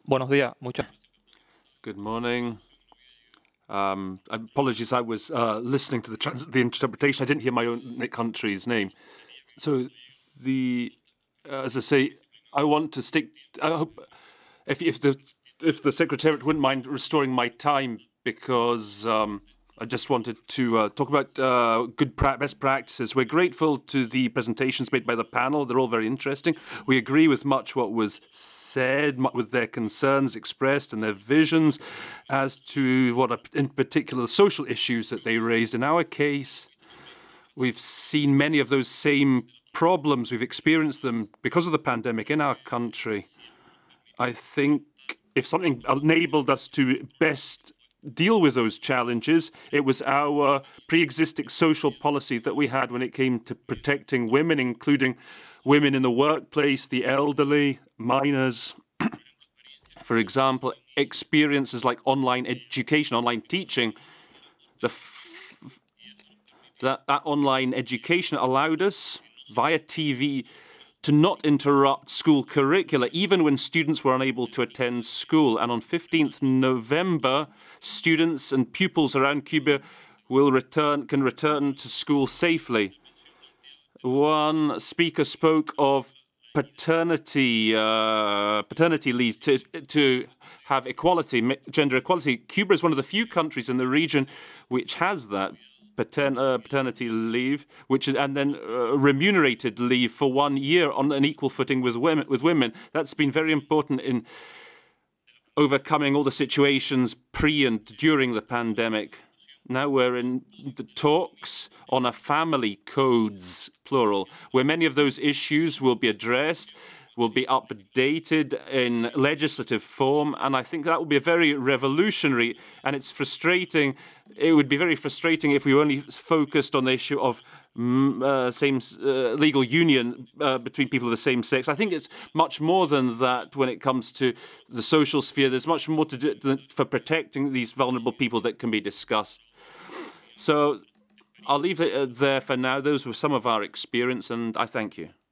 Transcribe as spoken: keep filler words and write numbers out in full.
Buenos días, muchas. Good morning. Um, apologies, I was uh, listening to the, trans- the interpretation. I didn't hear my own country's name. So, the uh, as I say, I want to stick. I hope if if the if the secretariat wouldn't mind restoring my time because um, I just wanted to uh, talk about uh, good pra- best practices. We're grateful to the presentations made by the panel. They're all very interesting. We agree with much what was said, with their concerns expressed and their visions as to what are in particular the social issues that they raised. In our case, we've seen many of those same problems. We've experienced them because of the pandemic in our country. I think if something enabled us to best deal with those challenges, it was our pre-existing social policy that we had when it came to protecting women, including women in the workplace, the elderly, minors. For example, experiences like online education, online teaching, the that, that online education allowed us via T V to not interrupt school curricula, even when students were unable to attend school. And on fifteenth November, students and pupils around Cuba will return, can return to school safely. One speaker spoke of paternity uh, paternity leave to to have equality, gender equality. Cuba is one of the few countries in the region which has that patern- uh, paternity leave, which is and then uh, remunerated leave for one year on an equal footing with women. With women, that's been very important in overcoming all the situations pre and during the pandemic. Now we're in the talks on a family codes, plural, where many of those issues will be addressed, will be updated in legislative form. And I think that will be very revolutionary. And it's frustrating. It would be very frustrating if we only focused on the issue of mm, uh, same uh, legal union uh, between people of the same sex. I think it's much more than that when it comes to the social sphere. There's much more to do for protecting these vulnerable people that can be discussed. So I'll leave it there for now. Those were some of our experience, and I thank you.